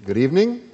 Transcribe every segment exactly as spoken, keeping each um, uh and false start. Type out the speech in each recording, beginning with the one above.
Good evening.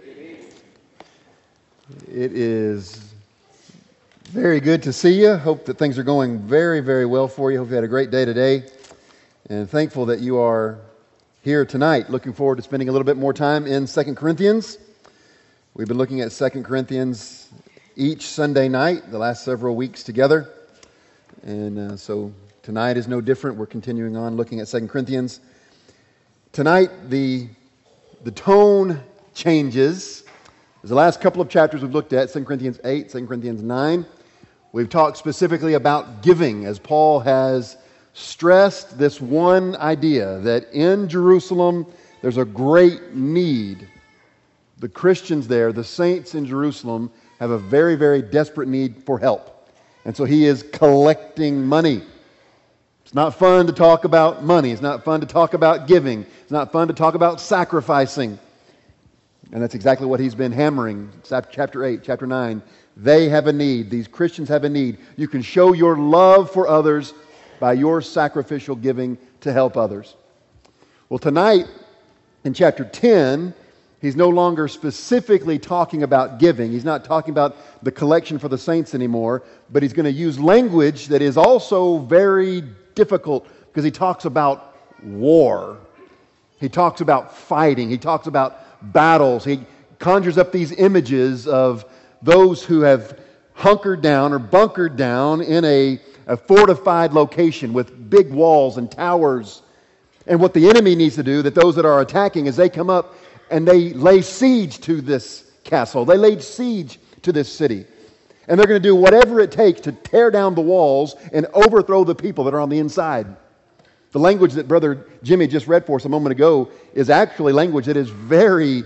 It is very good to see you. Hope that things are going very, very well for you. Hope you had a great day today. And thankful that you are here tonight. Looking forward to spending a little bit more time in Second Corinthians. We've been looking at Second Corinthians each Sunday night, the last several weeks together. And uh, so tonight is no different. We're continuing on looking at Second Corinthians. Tonight, the The tone changes. As the last couple of chapters we've looked at, Second Corinthians eight, Second Corinthians nine, we've talked specifically about giving, as Paul has stressed this one idea that in Jerusalem there's a great need. The Christians there, the saints in Jerusalem, have a very, very desperate need for help. And so he is collecting money. It's not fun to talk about money. It's not fun to talk about giving. It's not fun to talk about sacrificing. And that's exactly what he's been hammering. Chapter eight, chapter nine. They have a need. These Christians have a need. You can show your love for others by your sacrificial giving to help others. Well, tonight, in chapter ten, he's no longer specifically talking about giving. He's not talking about the collection for the saints anymore, but he's going to use language that is also very difficult because he talks about war. He talks about fighting. He talks about battles. He conjures up these images of those who have hunkered down or bunkered down in a, a fortified location with big walls and towers. And what the enemy needs to do, that those that are attacking, is they come up and they lay siege to this castle. They laid siege to this city. And they're going to do whatever it takes to tear down the walls and overthrow the people that are on the inside. The language that Brother Jimmy just read for us a moment ago is actually language that is very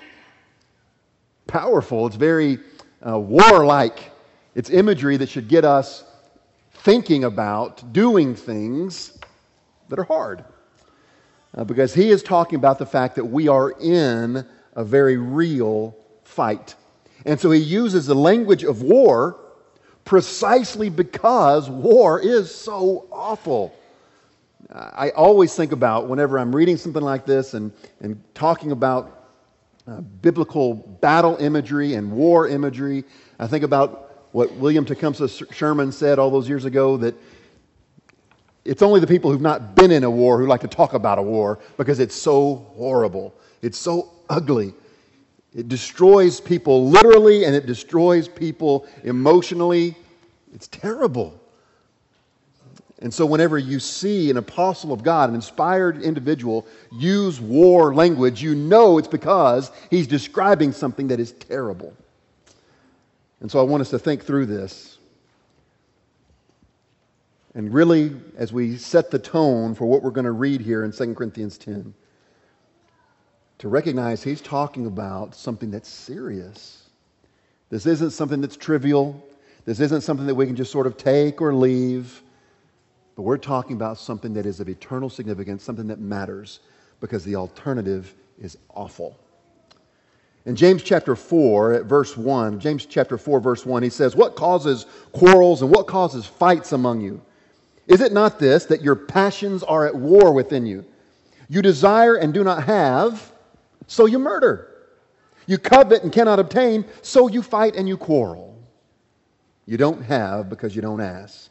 powerful. It's very uh, warlike. It's imagery that should get us thinking about doing things that are hard. Uh, because he is talking about the fact that we are in a very real fight. And so he uses the language of war precisely because war is so awful. I always think about, whenever I'm reading something like this and, and talking about uh, biblical battle imagery and war imagery, I think about what William Tecumseh Sherman said all those years ago, that it's only the people who've not been in a war who like to talk about a war because it's so horrible. It's so ugly. It destroys people literally and it destroys people emotionally. It's terrible. And so whenever you see an apostle of God, an inspired individual, use war language, you know it's because he's describing something that is terrible. And so I want us to think through this. And really, as we set the tone for what we're going to read here in Second Corinthians ten, to recognize he's talking about something that's serious. This isn't something that's trivial. This isn't something that we can just sort of take or leave. But we're talking about something that is of eternal significance, something that matters, because the alternative is awful. In James chapter four, at verse one, James chapter four, verse one, he says, "What causes quarrels and what causes fights among you? Is it not this, that your passions are at war within you? You desire and do not have, so you murder. You covet and cannot obtain, so you fight and you quarrel. You don't have because you don't ask."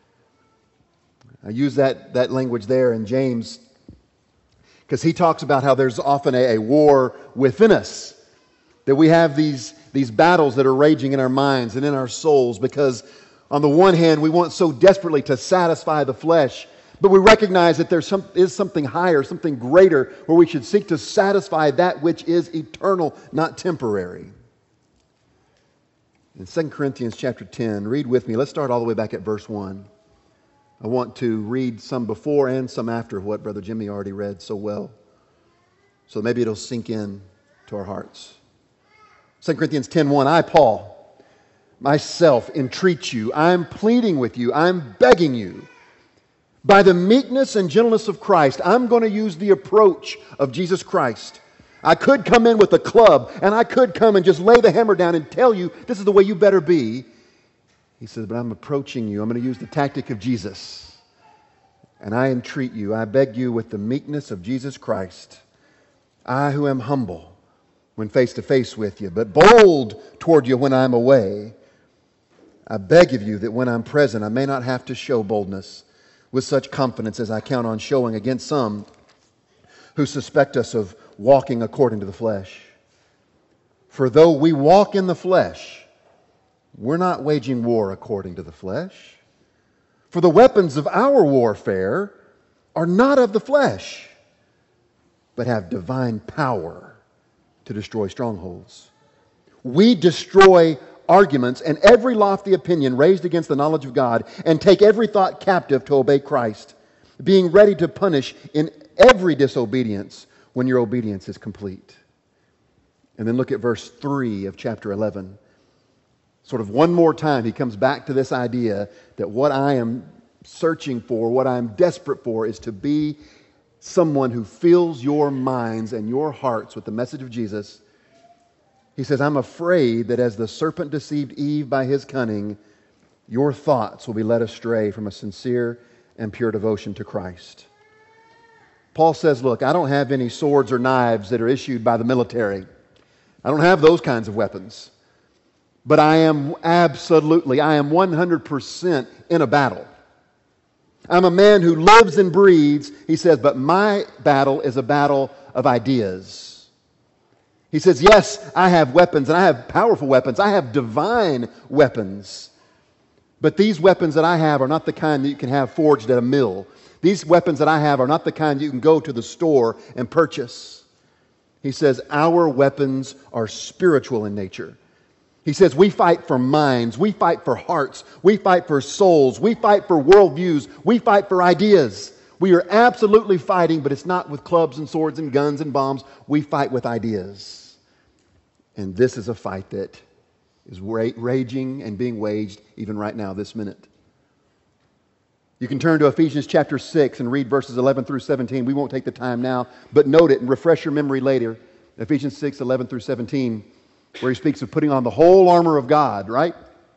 I use that, that language there in James because he talks about how there's often a, a war within us, that we have these, these battles that are raging in our minds and in our souls because on the one hand we want so desperately to satisfy the flesh, but we recognize that there some, is something higher, something greater, where we should seek to satisfy that which is eternal, not temporary. In Second Corinthians chapter ten, read with me. Let's start all the way back at verse one. I want to read some before and some after what Brother Jimmy already read so well. So maybe it'll sink in to our hearts. Second Corinthians ten one, "I, Paul, myself entreat you. I'm pleading with you. I'm begging you. By the meekness and gentleness of Christ," I'm going to use the approach of Jesus Christ. I could come in with a club and I could come and just lay the hammer down and tell you this is the way you better be. He says, but I'm approaching you. I'm going to use the tactic of Jesus. And I entreat you, I beg you with the meekness of Jesus Christ, I who am humble, when face to face with you, but bold toward you when I'm away. I beg of you that when I'm present, I may not have to show boldness with such confidence as I count on showing against some who suspect us of walking according to the flesh. For though we walk in the flesh, we're not waging war according to the flesh. For the weapons of our warfare are not of the flesh, but have divine power to destroy strongholds. We destroy arguments and every lofty opinion raised against the knowledge of God, and take every thought captive to obey Christ, being ready to punish in every disobedience when your obedience is complete. And then look at verse three of chapter eleven. Sort of one more time, he comes back to this idea that what I am searching for, what I'm desperate for, is to be someone who fills your minds and your hearts with the message of Jesus. He says, I'm afraid that as the serpent deceived Eve by his cunning, your thoughts will be led astray from a sincere and pure devotion to Christ. Paul says, look, I don't have any swords or knives that are issued by the military. I don't have those kinds of weapons. But I am absolutely, I am one hundred percent in a battle. I'm a man who lives and breathes, he says, but my battle is a battle of ideas. He says, yes, I have weapons, and I have powerful weapons. I have divine weapons. But these weapons that I have are not the kind that you can have forged at a mill. These weapons that I have are not the kind that you can go to the store and purchase. He says, our weapons are spiritual in nature. He says, we fight for minds, we fight for hearts, we fight for souls, we fight for worldviews, we fight for ideas. We are absolutely fighting, but it's not with clubs and swords and guns and bombs. We fight with ideas. And this is a fight that is raging and being waged even right now, this minute. You can turn to Ephesians chapter six and read verses eleven through seventeen. We won't take the time now, but note it and refresh your memory later. Ephesians six, eleven through seventeen, where he speaks of putting on the whole armor of God, right?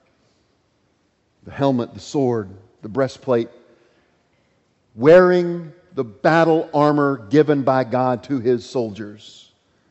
The helmet, the sword, the breastplate, wearing the battle armor given by God to his soldiers.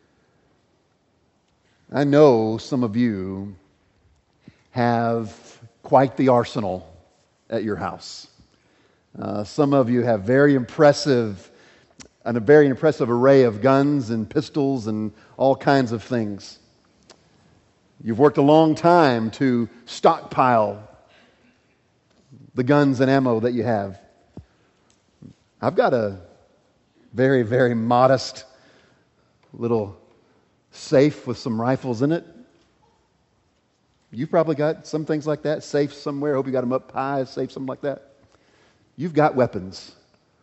I know some of you have quite the arsenal at your house. Uh, some of you have very impressive, and a very impressive array of guns and pistols and all kinds of things. You've worked a long time to stockpile the guns and ammo that you have. I've got a very, very modest little safe with some rifles in it. You've probably got some things like that, safe somewhere. I hope you got them up high, safe, something like that. You've got weapons.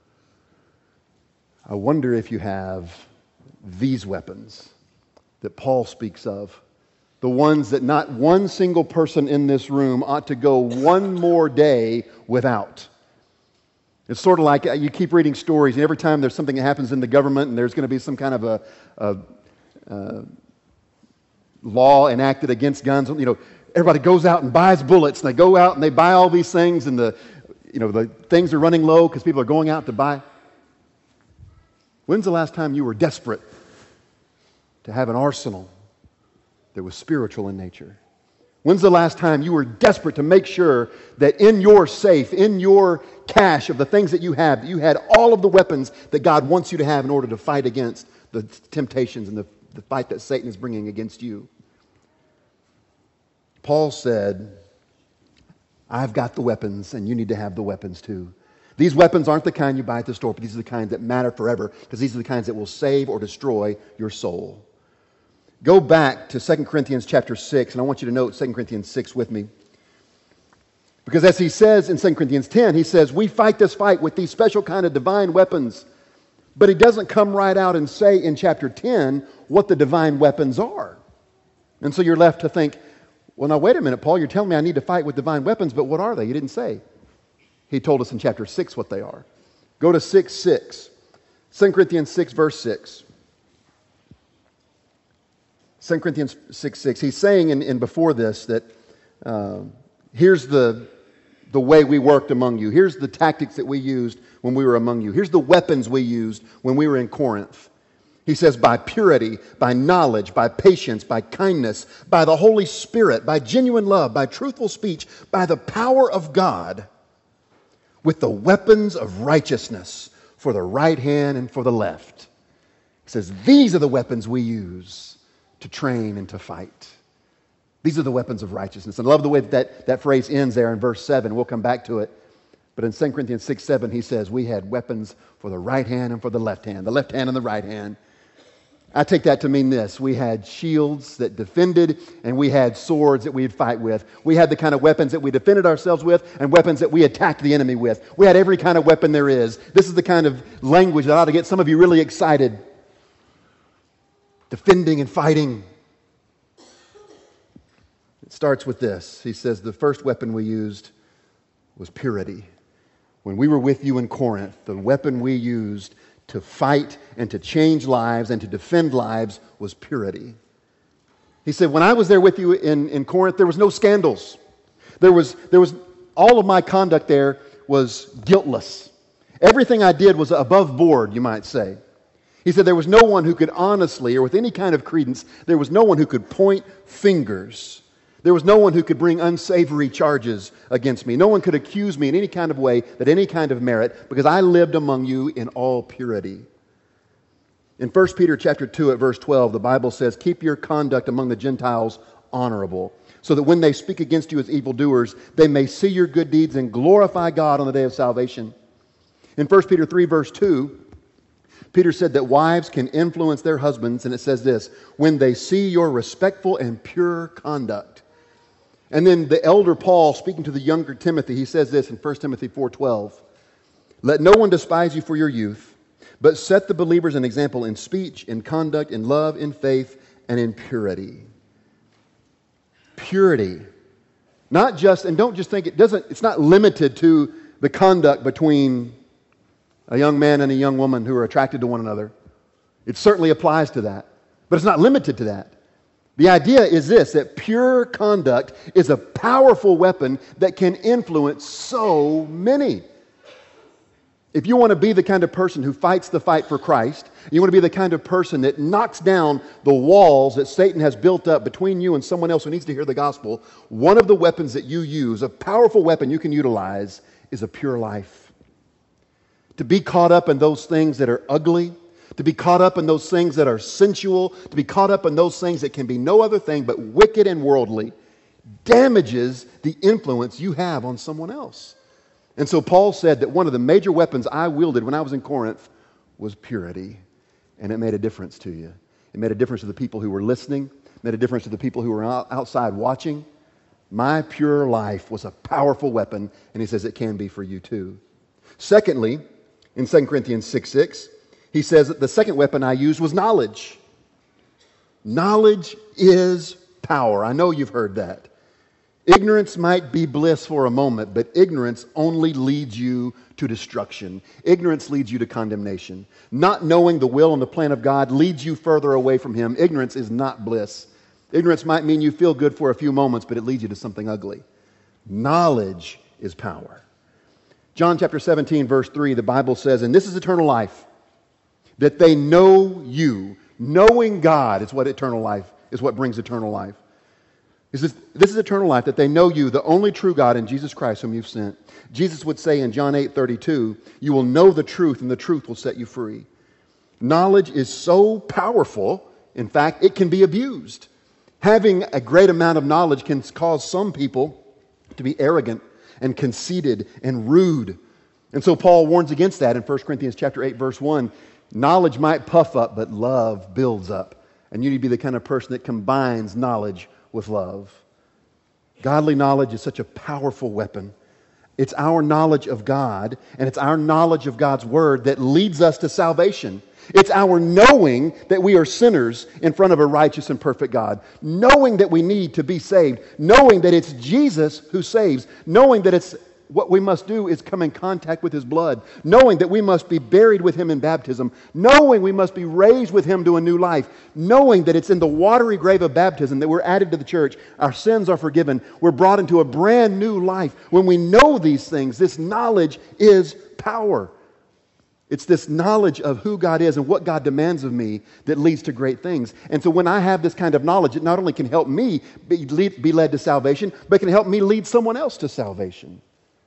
I wonder if you have these weapons that Paul speaks of. The ones that not one single person in this room ought to go one more day without. It's sort of like you keep reading stories, and every time there's something that happens in the government and there's going to be some kind of a, a, a law enacted against guns, you know, everybody goes out and buys bullets, and they go out and they buy all these things, and the, you know, the things are running low because people are going out to buy. When's the last time you were desperate to have an arsenal that was spiritual in nature? When's the last time you were desperate to make sure that in your safe, in your cache of the things that you have, that you had all of the weapons that God wants you to have in order to fight against the temptations and the, the fight that Satan is bringing against you? Paul said, I've got the weapons, and you need to have the weapons too. These weapons aren't the kind you buy at the store, but these are the kinds that matter forever, because these are the kinds that will save or destroy your soul. Go back to Second Corinthians chapter six, and I want you to note Second Corinthians six with me. Because as he says in Second Corinthians ten, he says, we fight this fight with these special kind of divine weapons. But he doesn't come right out and say in chapter ten what the divine weapons are. And so you're left to think, well, now wait a minute, Paul, you're telling me I need to fight with divine weapons, but what are they? You didn't say. He told us in chapter six what they are. Go to six six. Second Corinthians six, verse six. Second Corinthians six six. He's saying in, in before this that uh, here's the, the way we worked among you. Here's the tactics that we used when we were among you. Here's the weapons we used when we were in Corinth. He says, by purity, by knowledge, by patience, by kindness, by the Holy Spirit, by genuine love, by truthful speech, by the power of God, with the weapons of righteousness for the right hand and for the left. He says, these are the weapons we use to train and to fight. These are the weapons of righteousness. And I love the way that, that that phrase ends there in verse seven. We'll come back to it. But in Second Corinthians six seven, he says, we had weapons for the right hand and for the left hand. The left hand and the right hand. I take that to mean this. We had shields that defended, and we had swords that we'd fight with. We had the kind of weapons that we defended ourselves with and weapons that we attacked the enemy with. We had every kind of weapon there is. This is the kind of language that ought to get some of you really excited. Defending and fighting. It starts with this. He says the first weapon we used was purity. When we were with you in Corinth, the weapon we used to fight and to change lives and to defend lives was purity. He said, when I was there with you in, in Corinth, there was no scandals. There was, there was, all of my conduct there was guiltless. Everything I did was above board, you might say. He said there was no one who could honestly, or with any kind of credence, there was no one who could point fingers. There was no one who could bring unsavory charges against me. No one could accuse me in any kind of way, that any kind of merit, because I lived among you in all purity. In First Peter chapter two at verse twelve, the Bible says, keep your conduct among the Gentiles honorable, so that when they speak against you as evildoers, they may see your good deeds and glorify God on the day of salvation. In First Peter three verse two, Peter said that wives can influence their husbands, and it says this, when they see your respectful and pure conduct. And then the elder Paul, speaking to the younger Timothy, he says this in First Timothy four twelve. Let no one despise you for your youth, but set the believers an example in speech, in conduct, in love, in faith, and in purity. Purity. Not just, and don't just think it doesn't, it's not limited to the conduct between a young man and a young woman who are attracted to one another. It certainly applies to that, but it's not limited to that. The idea is this, that pure conduct is a powerful weapon that can influence so many. If you want to be the kind of person who fights the fight for Christ, you want to be the kind of person that knocks down the walls that Satan has built up between you and someone else who needs to hear the gospel, one of the weapons that you use, a powerful weapon you can utilize, is a pure life. To be caught up in those things that are ugly, to be caught up in those things that are sensual, to be caught up in those things that can be no other thing but wicked and worldly, damages the influence you have on someone else. And so Paul said that one of the major weapons I wielded when I was in Corinth was purity. And it made a difference to you. It made a difference to the people who were listening. It made a difference to the people who were outside watching. My pure life was a powerful weapon, and he says it can be for you too. Secondly, in Second Corinthians six six, he says that the second weapon I used was knowledge. Knowledge is power. I know you've heard that. Ignorance might be bliss for a moment, but ignorance only leads you to destruction. Ignorance leads you to condemnation. Not knowing the will and the plan of God leads you further away from Him. Ignorance is not bliss. Ignorance might mean you feel good for a few moments, but it leads you to something ugly. Knowledge is power. John chapter seventeen, verse three, the Bible says, and this is eternal life, that they know you. Knowing God is what eternal life is, what brings eternal life. This is, this is eternal life, that they know you, the only true God, and Jesus Christ whom you've sent. Jesus would say in John eight thirty-two, you will know the truth, and the truth will set you free. Knowledge is so powerful, in fact, it can be abused. Having a great amount of knowledge can cause some people to be arrogant and conceited and rude. And so Paul warns against that in First Corinthians chapter eight, verse one. Knowledge might puff up, but love builds up. And you need to be the kind of person that combines knowledge with love. Godly knowledge is such a powerful weapon. It's our knowledge of God, and it's our knowledge of God's Word that leads us to salvation. It's our knowing that we are sinners in front of a righteous and perfect God. Knowing that we need to be saved. Knowing that it's Jesus who saves. Knowing that it's what we must do is come in contact with His blood. Knowing that we must be buried with Him in baptism. Knowing we must be raised with Him to a new life. Knowing that it's in the watery grave of baptism that we're added to the church. Our sins are forgiven. We're brought into a brand new life. When we know these things, this knowledge is power. It's this knowledge of who God is and what God demands of me that leads to great things. And so when I have this kind of knowledge, it not only can help me be, lead, be led to salvation, but it can help me lead someone else to salvation.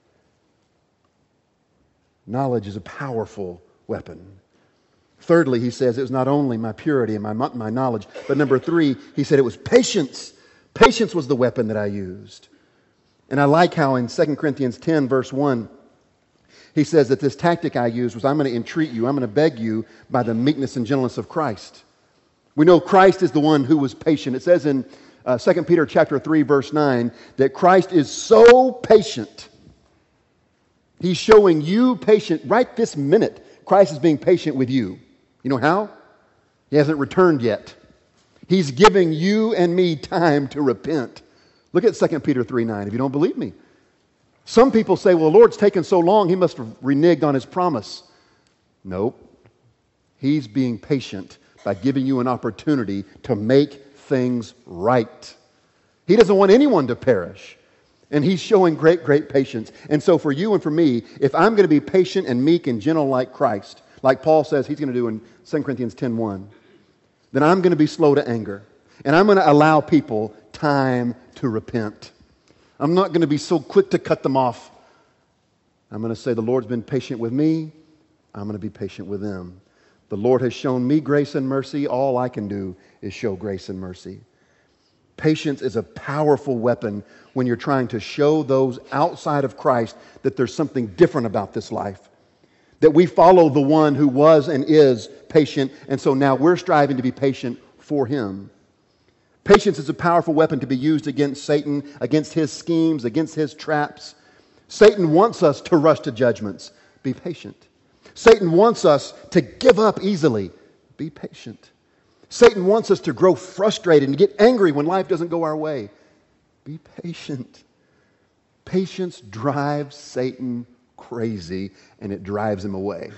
Knowledge is a powerful weapon. Thirdly, he says it was not only my purity and my, my knowledge, but number three, he said it was patience. Patience was the weapon that I used. And I like how in Second Corinthians ten, verse one, he says that this tactic I used was I'm going to entreat you, I'm going to beg you by the meekness and gentleness of Christ. We know Christ is the one who was patient. It says in uh, Second Peter chapter three, verse nine, that Christ is so patient. He's showing you patient right this minute. Christ is being patient with you. You know how? He hasn't returned yet. He's giving you and me time to repent. Look at Second Peter three nine if you don't believe me. Some people say, well, the Lord's taken so long, he must have reneged on his promise. Nope. He's being patient by giving you an opportunity to make things right. He doesn't want anyone to perish. And he's showing great, great patience. And so for you and for me, if I'm going to be patient and meek and gentle like Christ, like Paul says he's going to do in Second Corinthians ten one, then I'm going to be slow to anger. And I'm going to allow people time to repent. I'm not going to be so quick to cut them off. I'm going to say, the Lord's been patient with me. I'm going to be patient with them. The Lord has shown me grace and mercy. All I can do is show grace and mercy. Patience is a powerful weapon when you're trying to show those outside of Christ that there's something different about this life. That we follow the one who was and is patient, and so now we're striving to be patient for him. Patience is a powerful weapon to be used against Satan, against his schemes, against his traps. Satan wants us to rush to judgments. Be patient. Satan wants us to give up easily. Be patient. Satan wants us to grow frustrated and get angry when life doesn't go our way. Be patient. Patience drives Satan crazy, and it drives him away.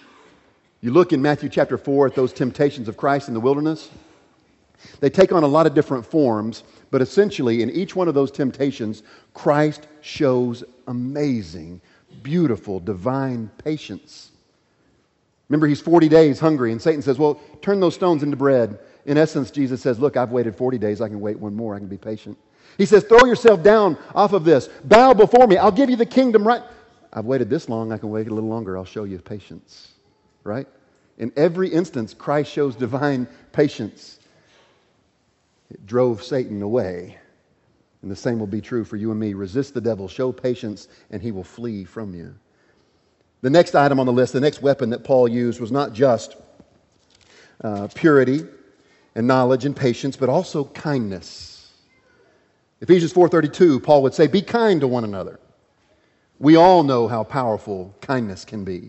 You look in Matthew chapter four at those temptations of Christ in the wilderness. They take on a lot of different forms, but essentially in each one of those temptations, Christ shows amazing, beautiful, divine patience. Remember, he's forty days hungry, and Satan says, well, turn those stones into bread. In essence, Jesus says, look, I've waited forty days. I can wait one more. I can be patient. He says, throw yourself down off of this. Bow before me. I'll give you the kingdom right. I've waited this long. I can wait a little longer. I'll show you patience. Right? In every instance, Christ shows divine patience. It drove Satan away. And the same will be true for you and me. Resist the devil, show patience, and he will flee from you. The next item on the list, the next weapon that Paul used was not just uh, purity and knowledge and patience, but also kindness. Ephesians four thirty-two, Paul would say, be kind to one another. We all know how powerful kindness can be.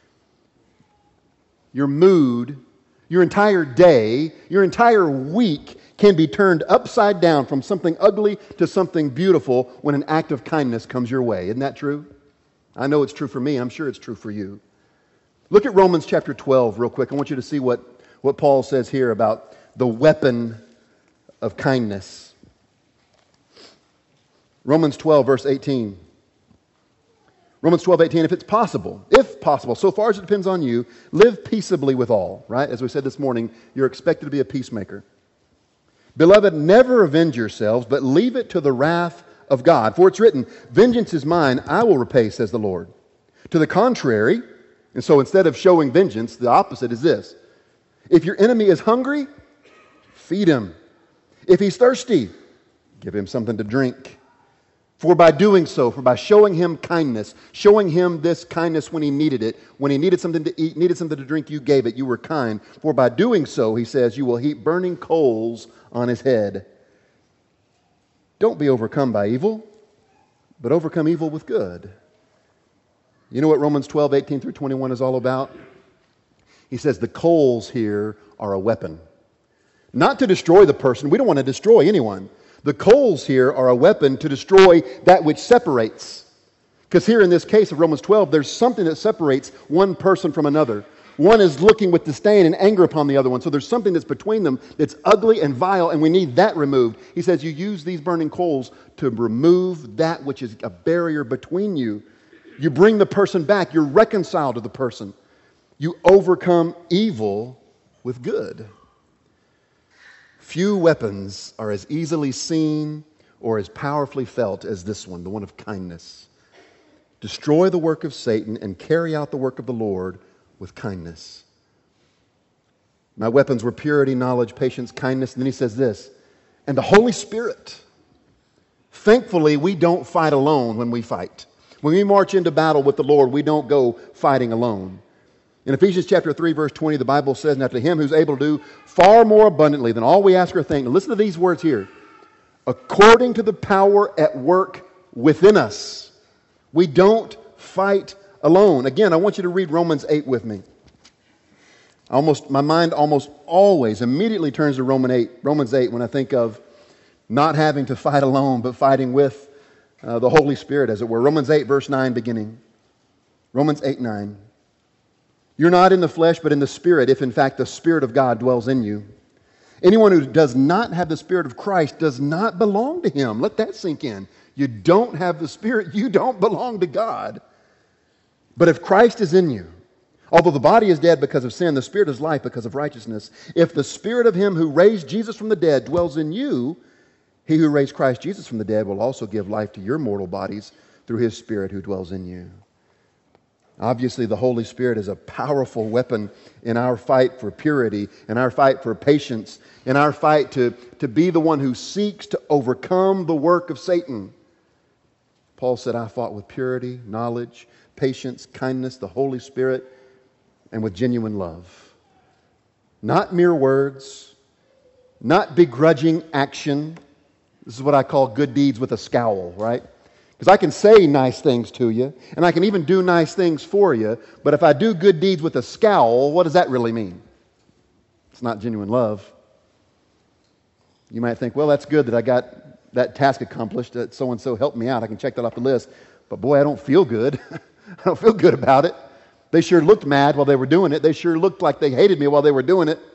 Your mood, your entire day, your entire week can be turned upside down from something ugly to something beautiful when an act of kindness comes your way. Isn't that true? I know it's true for me. I'm sure it's true for you. Look at Romans chapter twelve real quick. I want you to see what, what Paul says here about the weapon of kindness. Romans twelve, verse eighteen. Romans twelve, eighteen, if it's possible, if possible, so far as it depends on you, live peaceably with all, right? As we said this morning, you're expected to be a peacemaker. Beloved, never avenge yourselves, but leave it to the wrath of God. For it's written, vengeance is mine, I will repay, says the Lord. To the contrary, and so instead of showing vengeance, the opposite is this. If your enemy is hungry, feed him. If he's thirsty, give him something to drink. For by doing so, for by showing him kindness, showing him this kindness when he needed it, when he needed something to eat, needed something to drink, you gave it, you were kind. For by doing so, he says, you will heap burning coals on his head. Don't be overcome by evil, but overcome evil with good. You know what Romans twelve, eighteen through twenty-one is all about? He says the coals here are a weapon. Not to destroy the person. We don't want to destroy anyone. The coals here are a weapon to destroy that which separates. Because here in this case of Romans twelve, there's something that separates one person from another. One is looking with disdain and anger upon the other one. So there's something that's between them that's ugly and vile, and we need that removed. He says you use these burning coals to remove that which is a barrier between you. You bring the person back. You're reconciled to the person. You overcome evil with good. Few weapons are as easily seen or as powerfully felt as this one, the one of kindness. Destroy the work of Satan and carry out the work of the Lord with kindness. My weapons were purity, knowledge, patience, kindness. And then he says this, and the Holy Spirit. Thankfully, we don't fight alone when we fight. When we march into battle with the Lord, we don't go fighting alone. In Ephesians chapter three, verse twenty, the Bible says, now to him who's able to do far more abundantly than all we ask or think. Now listen to these words here. According to the power at work within us. We don't fight alone. Again, I want you to read Romans eight with me. Almost, my mind almost always immediately turns to Romans eight, Romans eight when I think of not having to fight alone, but fighting with uh, the Holy Spirit, as it were. Romans eight, verse nine beginning. Romans eight, nine. You're not in the flesh, but in the Spirit, if in fact the Spirit of God dwells in you. Anyone who does not have the Spirit of Christ does not belong to Him. Let that sink in. You don't have the Spirit, you don't belong to God. But if Christ is in you, although the body is dead because of sin, the Spirit is life because of righteousness. If the Spirit of Him who raised Jesus from the dead dwells in you, He who raised Christ Jesus from the dead will also give life to your mortal bodies through His Spirit who dwells in you. Obviously, the Holy Spirit is a powerful weapon in our fight for purity, in our fight for patience, in our fight to, to be the one who seeks to overcome the work of Satan. Paul said, I fought with purity, knowledge, patience, kindness, the Holy Spirit, and with genuine love. Not mere words, not begrudging action. This is what I call good deeds with a scowl, right? Because I can say nice things to you, and I can even do nice things for you, but if I do good deeds with a scowl, what does that really mean? It's not genuine love. You might think, well, that's good that I got that task accomplished, that so-and-so helped me out. I can check that off the list. But boy, I don't feel good. I don't feel good about it. They sure looked mad while they were doing it. They sure looked like they hated me while they were doing it.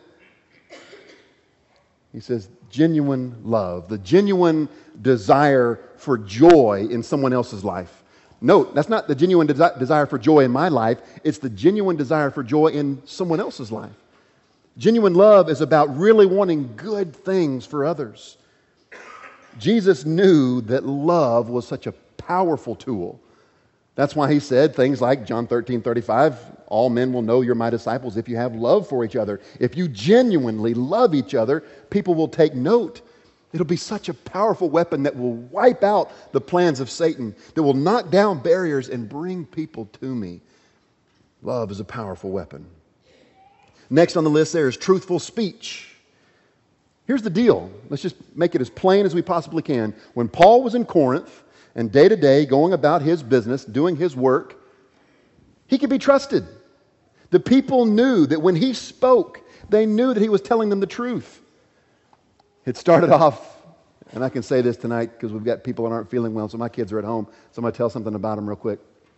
He says, genuine love, the genuine desire for joy in someone else's life. Note, that's not the genuine desi- desire for joy in my life. It's the genuine desire for joy in someone else's life. Genuine love is about really wanting good things for others. Jesus knew that love was such a powerful tool. That's why he said things like John thirteen thirty-five, all men will know you're my disciples if you have love for each other. If you genuinely love each other, people will take note. It'll be such a powerful weapon that will wipe out the plans of Satan, that will knock down barriers and bring people to me. Love is a powerful weapon. Next on the list there is truthful speech. Here's the deal. Let's just make it as plain as we possibly can. When Paul was in Corinth and day to day going about his business, doing his work, he could be trusted. The people knew that when he spoke, they knew that he was telling them the truth. It started off, and I can say this tonight because we've got people that aren't feeling well, so my kids are at home, so I'm going to tell something about them real quick.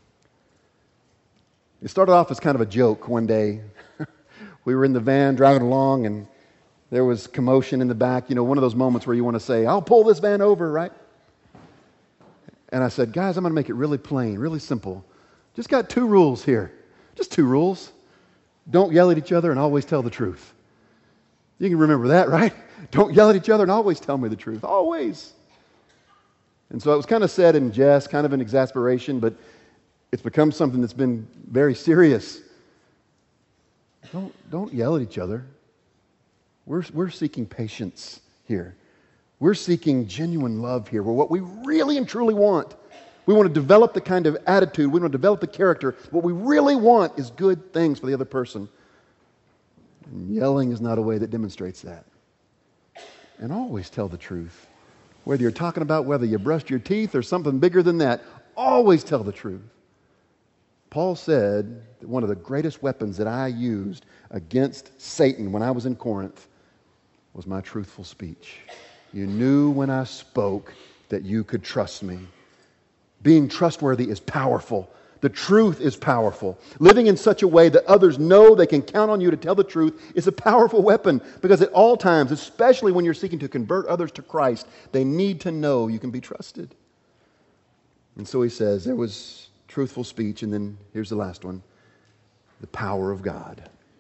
It started off as kind of a joke one day. We were in the van driving along, and there was commotion in the back. You know, one of those moments where you want to say, I'll pull this van over, right? And I said, guys, I'm going to make it really plain, really simple. Just got two rules here. Just two rules. Don't yell at each other and always tell the truth. You can remember that, right? Don't yell at each other and always tell me the truth. Always. And so it was kind of said in jest, kind of in exasperation, but it's become something that's been very serious. Don't, don't yell at each other. We're, we're seeking patience here. We're seeking genuine love here. We're what we really and truly want. We want to develop the kind of attitude. We want to develop the character. What we really want is good things for the other person. And yelling is not a way that demonstrates that. And always tell the truth. Whether you're talking about whether you brushed your teeth or something bigger than that, always tell the truth. Paul said that one of the greatest weapons that I used against Satan when I was in Corinth was my truthful speech. You knew when I spoke that you could trust me. Being trustworthy is powerful. The truth is powerful. Living in such a way that others know they can count on you to tell the truth is a powerful weapon, because at all times, especially when you're seeking to convert others to Christ, they need to know you can be trusted. And so he says there was truthful speech, and then here's the last one. The power of God.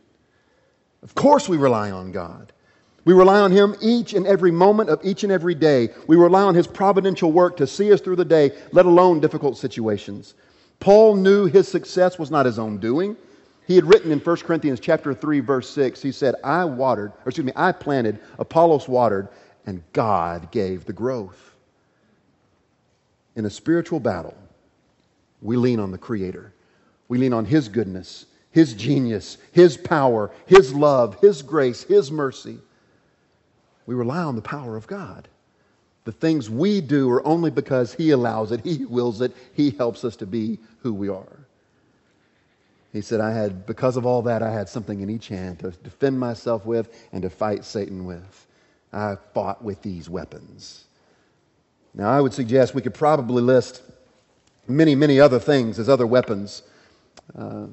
Of course we rely on God. We rely on Him each and every moment of each and every day. We rely on His providential work to see us through the day, let alone difficult situations. Paul knew his success was not his own doing. He had written in First Corinthians chapter three, verse six, he said, I watered, or excuse me, I planted, Apollos watered, and God gave the growth. In a spiritual battle, we lean on the Creator. We lean on His goodness, His genius, His power, His love, His grace, His mercy. We rely on the power of God. The things we do are only because He allows it, He wills it, He helps us to be who we are. He said, I had, because of all that, I had something in each hand to defend myself with and to fight Satan with. I fought with these weapons. Now, I would suggest we could probably list many, many other things as other weapons. Uh,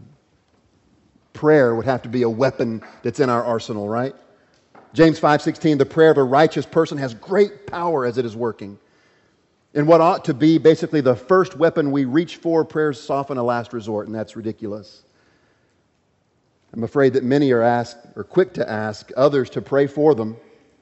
prayer would have to be a weapon that's in our arsenal, right? James five sixteen, the prayer of a righteous person has great power as it is working. And what ought to be basically the first weapon we reach for, prayer is often a last resort, and that's ridiculous. I'm afraid that many are asked or quick to ask others to pray for them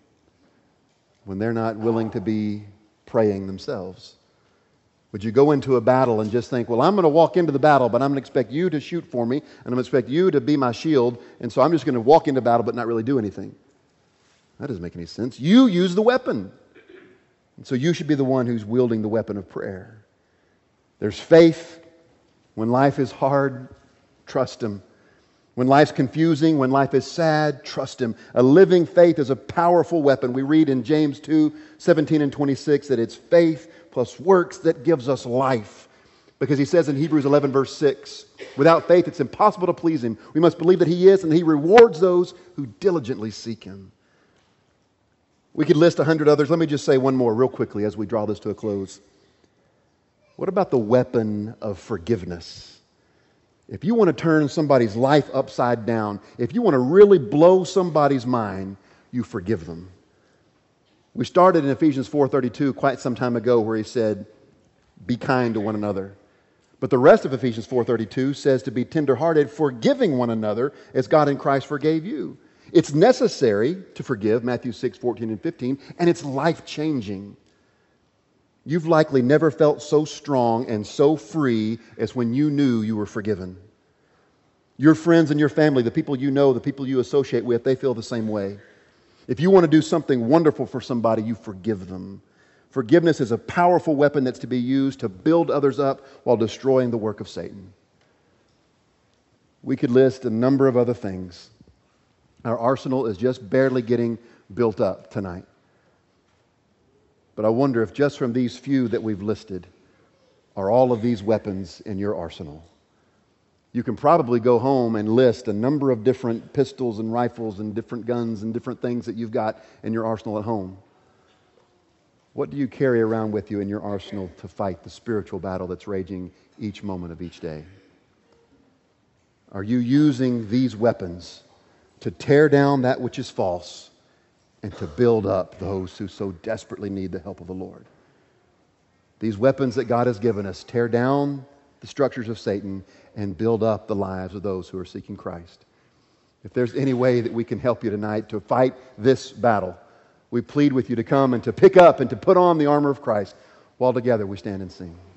when they're not willing to be praying themselves. Would you go into a battle and just think, well, I'm going to walk into the battle, but I'm going to expect you to shoot for me, and I'm going to expect you to be my shield, and so I'm just going to walk into battle but not really do anything? That doesn't make any sense. You use the weapon. And so you should be the one who's wielding the weapon of prayer. There's faith. When life is hard, trust Him. When life's confusing, when life is sad, trust Him. A living faith is a powerful weapon. We read in James two, seventeen and twenty-six that it's faith plus works that gives us life. Because he says in Hebrews eleven, verse six, without faith it's impossible to please Him. We must believe that He is and He rewards those who diligently seek Him. We could list a hundred others. Let me just say one more real quickly as we draw this to a close. What about the weapon of forgiveness? If you want to turn somebody's life upside down, if you want to really blow somebody's mind, you forgive them. We started in Ephesians four thirty-two quite some time ago where he said, be kind to one another. But the rest of Ephesians four thirty-two says to be tenderhearted, forgiving one another as God in Christ forgave you. It's necessary to forgive, Matthew six, fourteen and fifteen, and it's life-changing. You've likely never felt so strong and so free as when you knew you were forgiven. Your friends and your family, the people you know, the people you associate with, they feel the same way. If you want to do something wonderful for somebody, you forgive them. Forgiveness is a powerful weapon that's to be used to build others up while destroying the work of Satan. We could list a number of other things. Our arsenal is just barely getting built up tonight. But I wonder if just from these few that we've listed, are all of these weapons in your arsenal? You can probably go home and list a number of different pistols and rifles and different guns and different things that you've got in your arsenal at home. What do you carry around with you in your arsenal to fight the spiritual battle that's raging each moment of each day? Are you using these weapons to tear down that which is false and to build up those who so desperately need the help of the Lord? These weapons that God has given us tear down the structures of Satan and build up the lives of those who are seeking Christ. If there's any way that we can help you tonight to fight this battle, we plead with you to come and to pick up and to put on the armor of Christ while together we stand and sing.